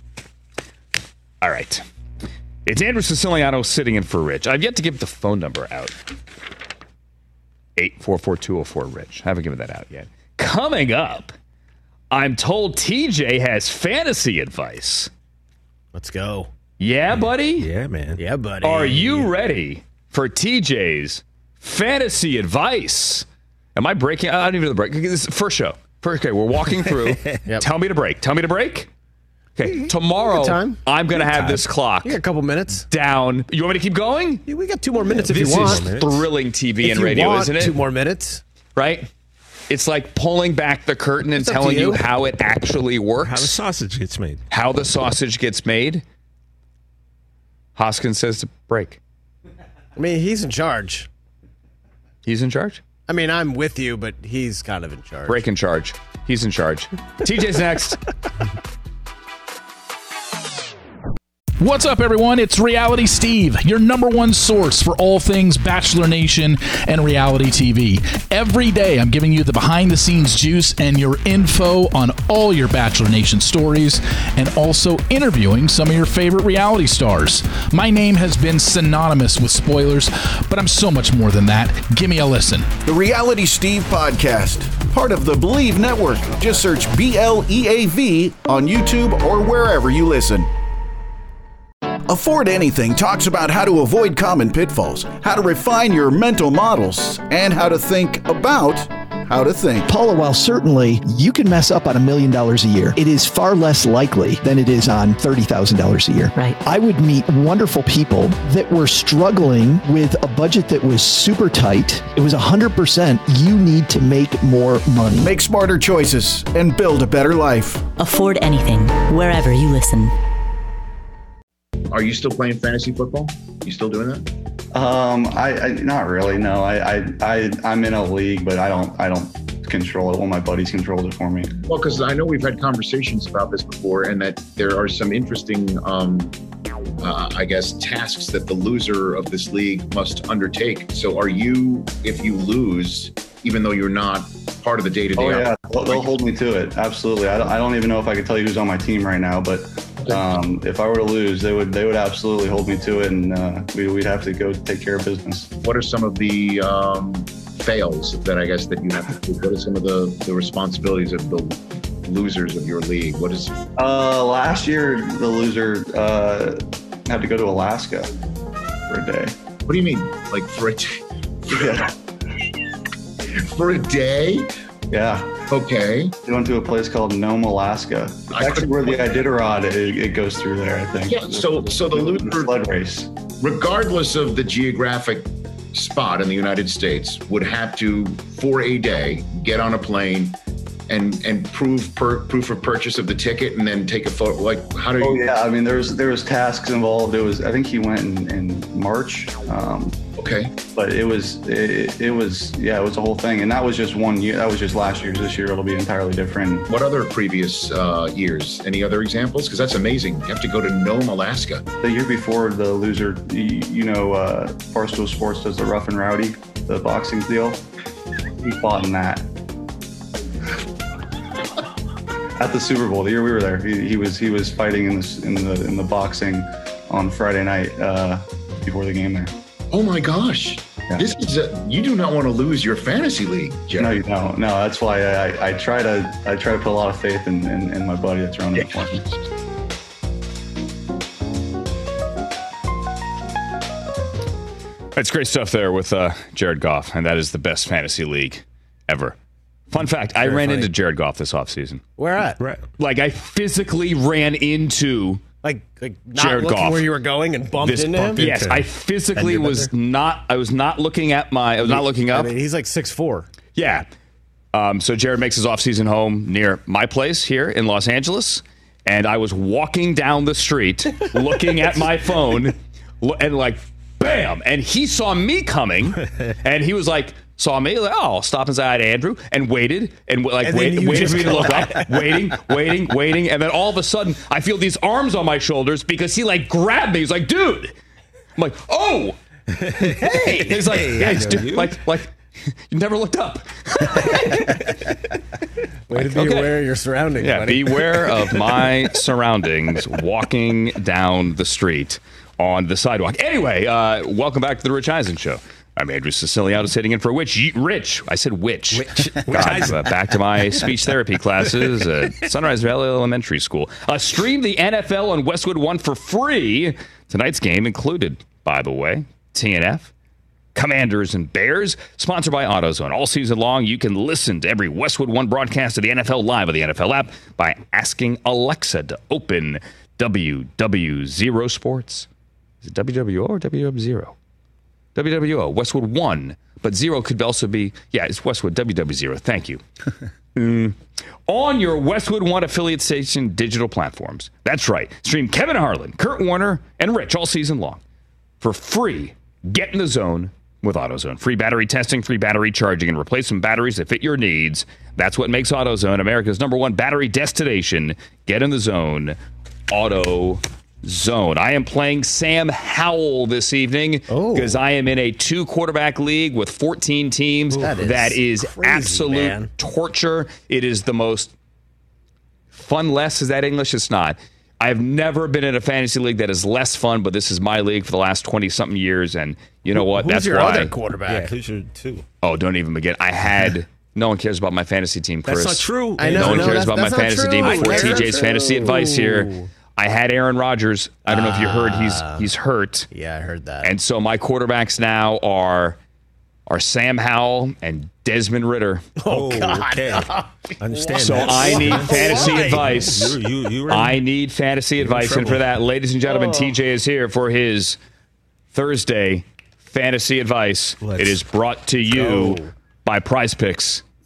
All right. It's Andrew Siciliano sitting in for Rich. I've yet to give the phone number out. eight four four, two oh four, Rich. I haven't given that out yet. Coming up, I'm told T J has fantasy advice. Let's go. Yeah, buddy? Yeah, man. Yeah, buddy. Are you ready for T J's fantasy advice? Am I breaking? I don't even know the break. This is the first show. First, okay, we're walking through. Yep. Tell me to break. Tell me to break. Okay, tomorrow time. I'm going to have time. this clock You got a couple minutes. down. You want me to keep going? We got two more minutes if This you want. is thrilling T V if and you radio, want isn't it? Two more minutes. Right? It's like pulling back the curtain and It's up to telling you you. how it actually works. How the sausage gets made. How the sausage gets made. Hoskins says to break. I mean, he's in charge. He's in charge? I mean, I'm with you, but he's kind of in charge. Break in charge. He's in charge. T J's next. What's up, everyone? It's Reality Steve, your number one source for all things Bachelor Nation and reality T V. Every day, I'm giving you the behind-the-scenes juice and your info on all your Bachelor Nation stories, and also interviewing some of your favorite reality stars. My name has been synonymous with spoilers, but I'm so much more than that. Give me a listen. The Reality Steve Podcast, part of the Believe Network. Just search B L E A V on YouTube or wherever you listen. Afford Anything talks about how to avoid common pitfalls, how to refine your mental models, and how to think about how to think. Paula, while certainly you can mess up on a million dollars a year, it is far less likely than it is on thirty thousand dollars a year. Right. I would meet wonderful people that were struggling with a budget that was super tight. It was one hundred percent you need to make more money. Make smarter choices and build a better life. Afford Anything, wherever you listen. Are you still playing fantasy football? You still doing that? Um, I, I not really. No, I, I, I, I'm in a league, but I don't, I don't control it. One of my buddies controls it for me. Well, because I know we've had conversations about this before, and that there are some interesting um, uh, I guess, tasks that the loser of this league must undertake. So are you, if you lose, even though you're not part of the day-to-day? Oh, yeah, they'll, they'll hold me to it. Absolutely. I don't, I don't even know if I could tell you who's on my team right now, but um, if I were to lose, they would they would absolutely hold me to it, and uh, we, we'd have to go take care of business. What are some of the um, fails that I guess that you have to do? What are some of the, the responsibilities of the losers of your league? What is uh last year the loser uh had to go to Alaska for a day. What do you mean, like for a day? Yeah. For a day? Yeah. Okay. They went to a place called Nome, Alaska. It's actually where the Iditarod it, it goes through there, I think. Yeah. So so the loser sled race, regardless of the geographic spot in the United States, would have to, for a day, get on a plane and and prove per, proof of purchase of the ticket, and then take a photo. Like, how do you? Oh yeah, I mean, there was there was tasks involved. It was, I think he went in, in March. Um, okay. But it was it, it was yeah, it was a whole thing, and that was just one year. That was just last year's. This year it'll be entirely different. What other previous uh, years? Any other examples? Because that's amazing. You have to go to Nome, Alaska. The year before, the loser, you, you know, uh, Barstool Sports does the Rough and Rowdy, the boxing deal. He fought in that. At the Super Bowl, the year we were there, he, he was he was fighting in the in the in the boxing on Friday night uh, before the game there. Oh my gosh! Yeah. This is a, you do not want to lose your fantasy league, Jeff. No, you don't. No, that's why I, I try to I try to put a lot of faith in in, in my buddy that's running it for me. That's great stuff there with uh, Jared Goff, and that is the best fantasy league ever. Fun fact, I ran funny. into Jared Goff this offseason. Where at? Right. Like, I physically ran into like, like not Jared looking Goff. where you were going and bumped this into him? Bump, yes, I physically was not, I was not looking at my, I was not looking up. I mean, he's like six foot four. Yeah. Um, so Jared makes his offseason home near my place here in Los Angeles, and I was walking down the street looking at my phone, and like, bam! And he saw me coming, and he was like, saw me, like, oh, I'll stop inside Andrew, and waited, and like and wait, waited for me to look collapsed. up, waiting, waiting, waiting, and then all of a sudden, I feel these arms on my shoulders because he like grabbed me. He's like, dude, I'm like, oh, hey, he's like, Hey, yeah, I he's know dude, you. like, like, you never looked up. Way to be Okay. aware of your surroundings, Yeah, buddy. beware of my surroundings walking down the street on the sidewalk. Anyway, uh, welcome back to the Rich Eisen Show. I'm Andrew Siciliano, sitting in for Witch. Rich, I said Witch. Witch. God, uh, back to my speech therapy classes at Sunrise Valley Elementary School. Uh, stream the N F L on Westwood One for free. Tonight's game included, by the way, T N F, Commanders and Bears, sponsored by AutoZone. All season long, you can listen to every Westwood One broadcast of the N F L live on the N F L app by asking Alexa to open W W zero Sports. Is it W W O or W W zero? W W O, Westwood One, but zero could also be, yeah, it's Westwood, W W zero. Thank you. mm. On your Westwood One affiliate station digital platforms. That's right. Stream Kevin Harlan, Kurt Warner, and Rich all season long for free. Get in the zone with AutoZone. Free battery testing, free battery charging, and replacement batteries that fit your needs. That's what makes AutoZone America's number one battery destination. Get in the zone. AutoZone. I am playing Sam Howell this evening because I am in a two quarterback league with fourteen teams. Ooh, that is that is crazy, absolute man. torture. It is the most fun less. Is that English? It's not. I have never been in a fantasy league that is less fun, but this is my league for the last twenty-something years, and you know what? Who's That's your why. other quarterback? Yeah, who's your two? Oh, don't even begin. I had... No one cares about my fantasy team, Chris. That's not true. I know, no one no, cares that's- about my that's not fantasy true. team before I T care. J's fantasy advice here. I had Aaron Rodgers. I don't know if you heard he's he's hurt. Yeah, I heard that. And so my quarterbacks now are are Sam Howell and Desmond Ritter. Oh, God. Okay. I understand So that. I need fantasy Why? advice. You, you, you were in- I need fantasy advice. And trouble. for that, ladies and gentlemen, Oh. T J is here for his Thursday fantasy advice. Let's it is brought to you go. by Prize Picks.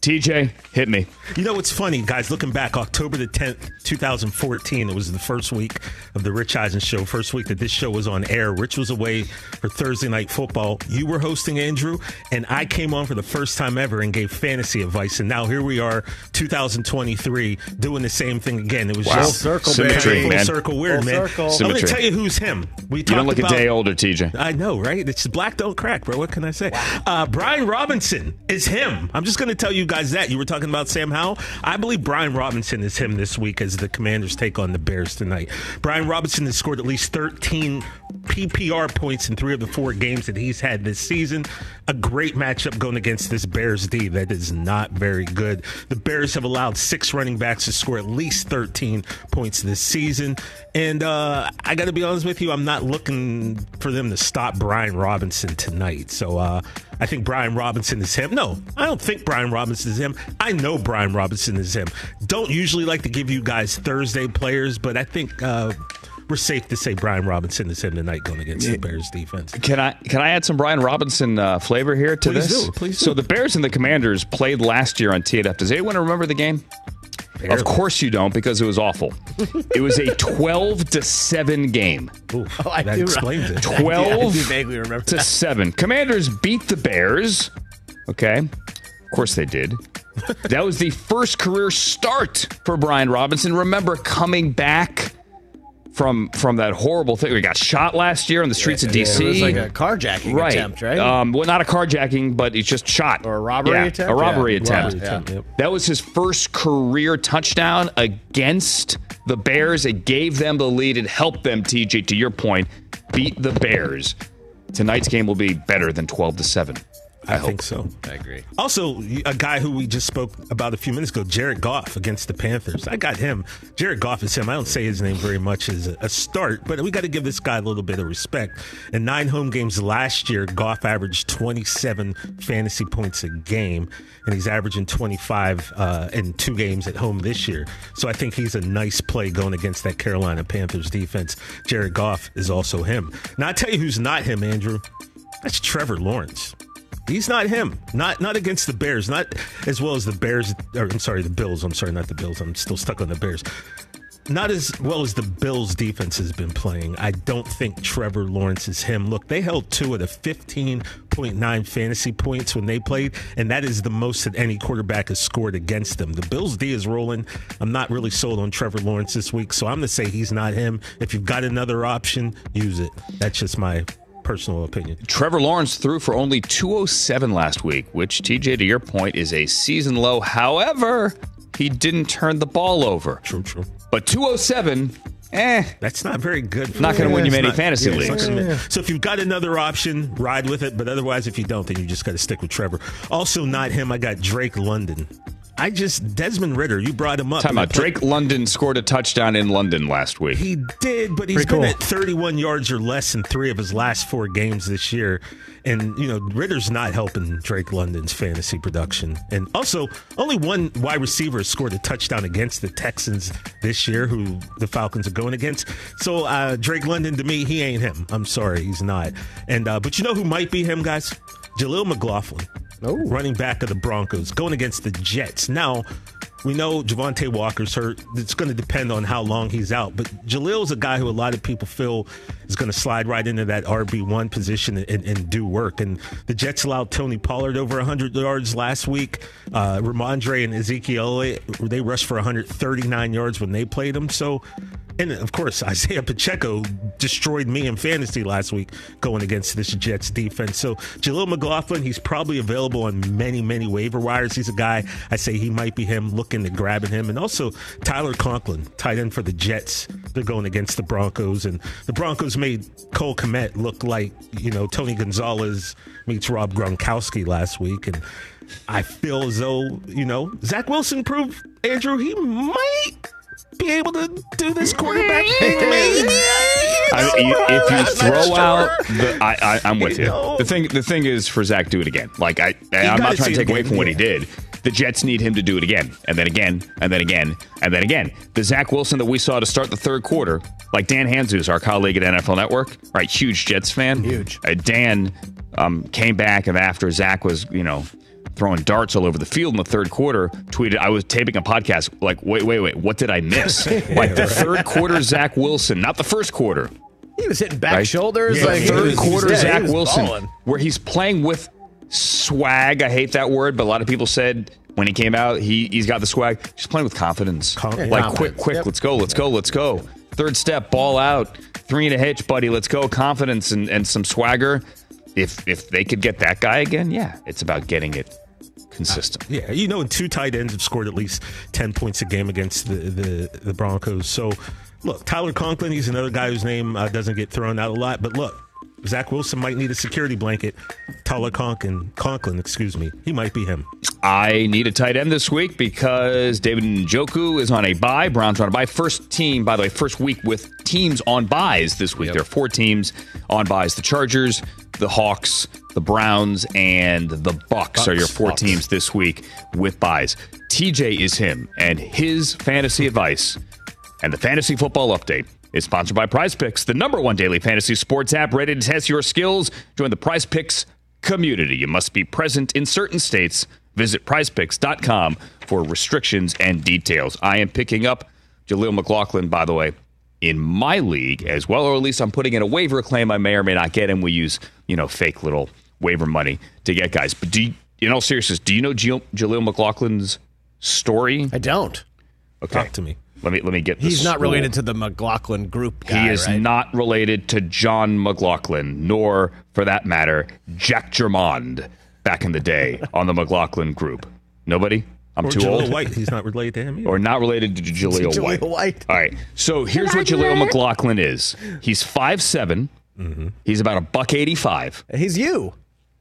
T J, hit me. You know what's funny, guys? Looking back, October the tenth, twenty fourteen, it was the first week of the Rich Eisen show, first week that this show was on air. Rich was away for Thursday Night Football. You were hosting, Andrew, and I came on for the first time ever and gave fantasy advice. And now here we are, two thousand twenty-three, doing the same thing again. It was Wow. just Full circle, Symmetry, full man. circle weird, Full man. circle. I'm going Symmetry. to tell you who's him. We You don't talked look about, a day older, T J. I know, right? It's black don't crack, bro. What can I say? Uh, Brian Robinson is him. I'm just going to tell you guys that. You were talking about Sam Howell. I believe Brian Robinson is him this week as the Commanders take on the Bears tonight. Brian Robinson has scored at least thirteen P P R points in three of the four games that he's had this season. A great matchup going against this Bears D that is not very good. The Bears have allowed six running backs to score at least thirteen points this season. And uh, I got to be honest with you, I'm not looking for them to stop Brian Robinson tonight. So uh, I think Brian Robinson is him. No, I don't think Brian Robinson is him. I know Brian Robinson is him. Don't usually like to give you guys Thursday players, but I think uh, we're safe to say Brian Robinson is him tonight going against the Bears defense. Can I can I add some Brian Robinson uh, flavor here to Please this? do, please So do. the Bears and the Commanders played last year on T F. Does anyone remember the game? Barely. Of course you don't, because it was awful. It was a twelve to seven game. Ooh, Oh, I that do- explains it. I twelve do vaguely remember to that. seven. Commanders beat the Bears. Okay. Of course they did. That was the first career start for Brian Robinson. Remember coming back from from that horrible thing. We got shot last year on the streets of D C. It was like a carjacking right. attempt, right? Um, well, not a carjacking, but it's just shot. Or a robbery Yeah, attempt? A robbery Yeah. attempt. Robbery attempt, yep. That was his first career touchdown against the Bears. It gave them the lead. It helped them, T J, to your point, beat the Bears. Tonight's game will be better than twelve to seven. I, I think so. I agree. Also, a guy who we just spoke about a few minutes ago, Jared Goff against the Panthers. I got him. Jared Goff is him. I don't say his name very much as a, a start, but we got to give this guy a little bit of respect. In nine home games last year, Goff averaged twenty-seven fantasy points a game, and he's averaging twenty-five uh, in two games at home this year. So I think he's a nice play going against that Carolina Panthers defense. Jared Goff is also him. Now, I tell you who's not him, Andrew. That's Trevor Lawrence. He's not him. Not not against the Bears. Not as well as the Bears. Or I'm sorry, the Bills. I'm sorry, not the Bills. I'm still stuck on the Bears. Not as well as the Bills' defense has been playing. I don't think Trevor Lawrence is him. Look, they held two of the fifteen point nine fantasy points when they played, and that is the most that any quarterback has scored against them. The Bills' D is rolling. I'm not really sold on Trevor Lawrence this week, so I'm going to say he's not him. If you've got another option, use it. That's just my personal opinion. Trevor Lawrence threw for only two oh seven last week, which, T J, to your point, is a season low. However, he didn't turn the ball over. True, true. But two oh seven, eh. That's not very good. Not going to win you It's many not- fantasy yeah, it's not leagues. gonna win. So if you've got another option, ride with it. But otherwise, if you don't, then you just got to stick with Trevor. Also, not him. I got Drake London. I just, Desmond Ritter, you brought him up. Time out. And I put- Drake London scored a touchdown in London last week. He did, but he's Pretty been cool. at thirty-one yards or less in three of his last four games this year. And, you know, Ritter's not helping Drake London's fantasy production. And also, only one wide receiver has scored a touchdown against the Texans this year, who the Falcons are going against. So, uh, Drake London, to me, he ain't him. I'm sorry, he's not. And uh, But you know who might be him, guys? Jaleel McLaughlin. Running back of the Broncos, going against the Jets. Now, we know Javonte Walker's hurt. It's going to depend on how long he's out. But Jaleel's a guy who a lot of people feel is going to slide right into that R B one position and, and do work. And the Jets allowed Tony Pollard over one hundred yards last week. Uh, Ramondre and Ezekiel, they rushed for one hundred thirty-nine yards when they played him. So, and of course, Isaiah Pacheco destroyed me in fantasy last week going against this Jets defense. So Jaleel McLaughlin, he's probably available on many, many waiver wires. He's a guy, I say he might be him, looking to grabbing him. And also Tyler Conklin, tight end for the Jets. They're going against the Broncos. And the Broncos made Cole Kmet look like, you know, Tony Gonzalez meets Rob Gronkowski last week. And I feel as though, you know, Zach Wilson proved, Andrew, he might be able to do this quarterback thing, maybe. I mean, you- if you I'm not throw sure. out, the, I, I, I'm with you. You know. The thing, the thing is for Zach, do it again. Like I, I'm gotta not see trying to it take away again, from what he yeah. did. The Jets need him to do it again, and then again, and then again, and then again. The Zach Wilson that we saw to start the third quarter, like Dan Hanzus, our colleague at N F L Network, right, huge Jets fan. Huge. Uh, Dan um, came back, and after Zach was, you know, throwing darts all over the field in the third quarter, tweeted, I was taping a podcast, like, wait, wait, wait, what did I miss? Like the third quarter Zach Wilson, not the first quarter. He was hitting back Right? shoulders. Yeah, like third he was- quarter yeah, he Zach was Wilson, balling. where he's playing with swag. I hate that word, but a lot of people said when he came out, he, he's got the swag. He's playing with confidence. Com- like, confidence. quick, quick, Yep. let's go, let's go, let's go. Third step, ball out. Three and a hitch, buddy. Let's go. Confidence and, and some swagger. If if they could get that guy again, yeah, it's about getting it consistent. Yeah, you know, two tight ends have scored at least ten points a game against the, the, the Broncos. So, look, Tyler Conklin, he's another guy whose name uh, doesn't get thrown out a lot. But look, Zach Wilson might need a security blanket. Tyler Conklin, Conklin, excuse me, he might be him. I need a tight end this week because David Njoku is on a bye. Browns are on a bye. First team, by the way, first week with teams on byes this week. Yep. There are four teams on byes. The Chargers, the Hawks, the Browns, and the Bucks, Bucks are your four Bucks. teams this week with byes. T J is him, and his fantasy advice and the Fantasy Football Update is sponsored by Prize Picks, the number one daily fantasy sports app ready to test your skills. Join the Prize Picks community. You must be present in certain states. Visit prize picks dot com for restrictions and details. I am picking up Jaleel McLaughlin, by the way, in my league as well, or at least I'm putting in a waiver claim. I may or may not get him. We use, you know, fake little waiver money to get guys. But do you, in all seriousness, do you know Jaleel Jaleel McLaughlin's story? I don't. Okay. Talk to me. Let me let me get this. He's not school. related to the McLaughlin group guy, He is right? not related to John McLaughlin, nor, for that matter, Jack Germond back in the day on the McLaughlin group. Nobody? I'm or too Jaleel old. White, he's not related to him either. Or not related to Jaleel, Jaleel White. White. All right. So here's what Jaleel McLaughlin is. He's five seven. Mm-hmm. He's about a buck eighty-five. He's you.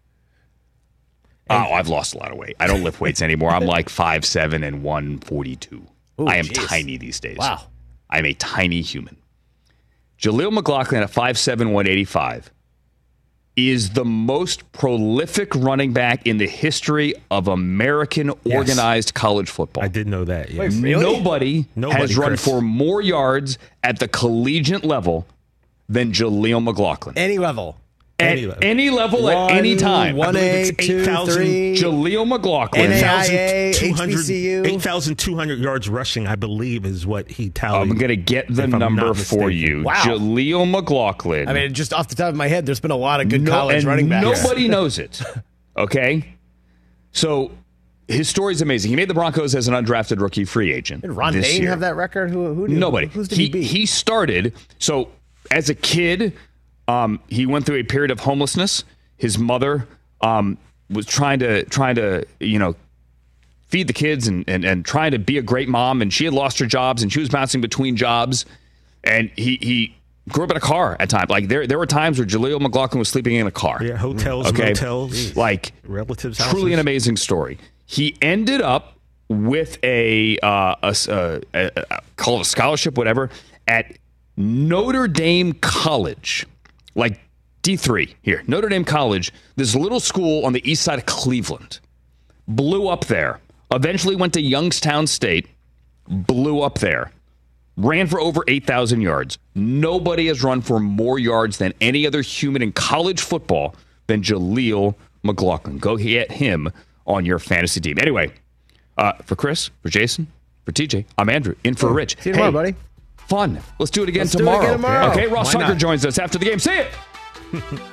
Oh, I've lost a lot of weight. I don't lift weights anymore. I'm like five seven and one forty-two. Ooh, I am geez. tiny these days. Wow. I'm a tiny human. Jaleel McLaughlin at five seven, one eighty-five is the most prolific running back in the history of American Yes. organized college football. I did know that. Yes. Wait, really? Nobody, Nobody, has run Chris. for more yards at the collegiate level than Jaleel McLaughlin. Any level. At Any level. any level, at One- any time. one I believe A, it's two, eight thousand three. Jaleel McLaughlin. N A I A, eight thousand two hundred H B C U. eight thousand two hundred yards rushing, I believe, is what he tallied. I'm going to get the if I'm number not for mistaken. you. Wow. Jaleel McLaughlin. I mean, just off the top of my head, there's been a lot of good No- college and running backs. Nobody knows it. Okay? So his story is amazing. He made the Broncos as an undrafted rookie free agent. Did Ron this Dayne year. have that record? Who? who did, Nobody. Who's did he, he, beat? he started, so as a kid, um, he went through a period of homelessness. His mother um, was trying to, trying to, you know, feed the kids and, and, and trying to be a great mom. And she had lost her jobs and she was bouncing between jobs. And he, he grew up in a car at times. Like there, there were times where Jaleel McLaughlin was sleeping in a car. Yeah, hotels, Okay. motels, Like relatives' truly houses. an amazing story. He ended up with a, uh, a, a, a, a call it a scholarship, whatever, at Notre Dame College, like D three here. Notre Dame College, this little school on the east side of Cleveland, blew up there. Eventually went to Youngstown State, blew up there. Ran for over eight thousand yards. Nobody has run for more yards than any other human in college football than Jaleel McLaughlin. Go get him on your fantasy team. Anyway, uh, for Chris, for Jason, for T J, I'm Andrew, in for Oh, Rich. see you tomorrow, buddy. Fun. Let's do it again Let's do it tomorrow. again tomorrow. Okay, Ross Why Tucker not? joins us after the game. See it.